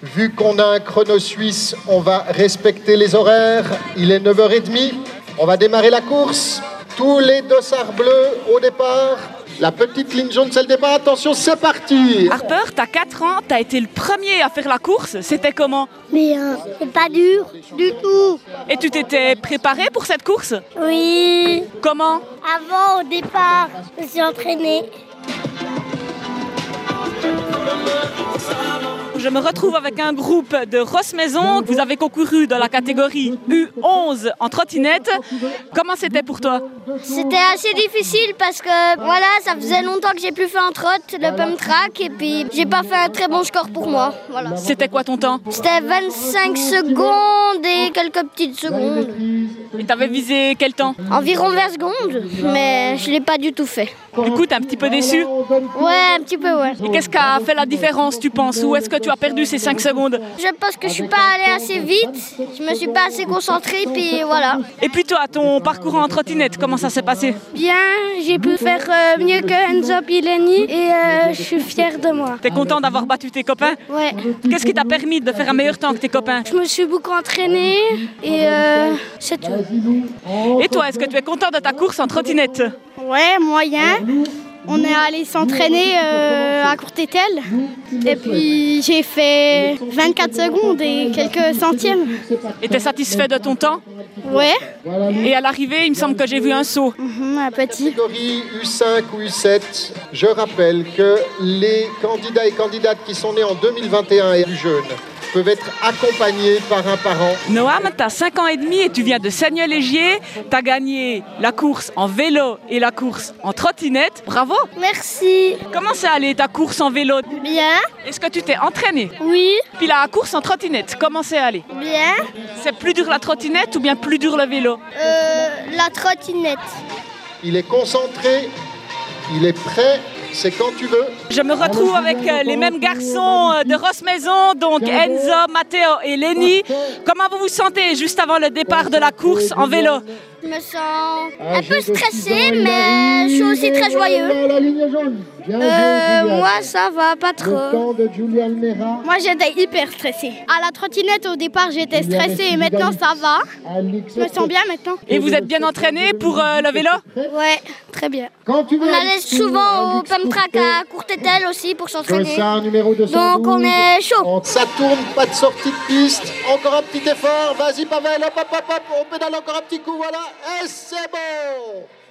Vu qu'on a un chrono suisse, on va respecter les horaires. Il est 9h30. On va démarrer la course. Tous les dossards bleus au départ. La petite ligne jaune, c'est le départ. Attention, c'est parti. Harper, t'as 4 ans, t'as été le premier à faire la course. C'était comment? Bien, c'est pas dur du tout. Et tu t'étais préparé pour cette course? Oui. Comment? Avant, au départ, je me suis entraînée. Je me retrouve avec un groupe de Rossmaison. Vous avez concouru dans la catégorie U11 en trottinette. Comment c'était pour toi? C'était assez difficile parce que voilà, ça faisait longtemps que j'ai plus fait un trot, le pump track, et puis j'ai pas fait un très bon score pour moi. Voilà. C'était quoi ton temps? C'était 25 secondes et quelques petites secondes. Et t'avais visé quel temps? Environ 20 secondes, mais je l'ai pas du tout fait. Du coup, t'es un petit peu déçu? Ouais, un petit peu, ouais. Et qu'est-ce qui a fait la différence, tu penses? Ou est-ce que tu as perdu ces 5 secondes? Je pense que je suis pas allée assez vite, je me suis pas assez concentrée, puis voilà. Et puis toi, ton parcours en trottinette, comment ça s'est passé? Bien, j'ai pu faire mieux que Enzo Pileni et je suis fière de moi. T'es content d'avoir battu tes copains? Ouais. Qu'est-ce qui t'a permis de faire un meilleur temps que tes copains? Je me suis beaucoup entraînée et c'est tout. Et toi, est-ce que tu es content de ta course en trottinette? Ouais, moyen. On est allé s'entraîner à Courtétel et puis j'ai fait 24 secondes et quelques centièmes. Et t'es satisfait de ton temps? Ouais. Et à l'arrivée, il me semble que j'ai vu un saut. Un petit. Catégorie U5 ou U7, je rappelle que les candidats et candidates qui sont nés en 2021 et plus jeunes peuvent être accompagnés par un parent. Noam, t'as 5 ans et demi et tu viens de Seigneux-Légier. T'as gagné la course en vélo et la course en trottinette. Bravo! Merci. Comment c'est allé ta course en vélo? Bien. Est-ce que tu t'es entraîné? Oui. Puis la course en trottinette, comment c'est allé? Bien. C'est plus dur la trottinette ou bien plus dur le vélo? La trottinette. Il est concentré, il est prêt, c'est quand tu veux. Je me retrouve avec les mêmes garçons de Rossmaison, donc Enzo, Matteo et Lenny. Comment vous vous sentez juste avant le départ de la course en vélo? Je me sens un peu stressée, mais je suis aussi très joyeux. Moi, ça va pas trop. Moi, j'étais hyper stressée. À la trottinette, au départ, j'étais stressée et maintenant, ça va. Je me sens bien maintenant. Et vous êtes bien entraîné pour le vélo? Ouais, très bien. On allait souvent au pump track à Courtétel aussi pour s'entraîner. Donc, on est chaud. Ça tourne, pas de sortie de piste. Encore un petit effort. Vas-y, Pavel, hop, hop, hop, hop. On pédale encore un petit coup, voilà. Et c'est bon!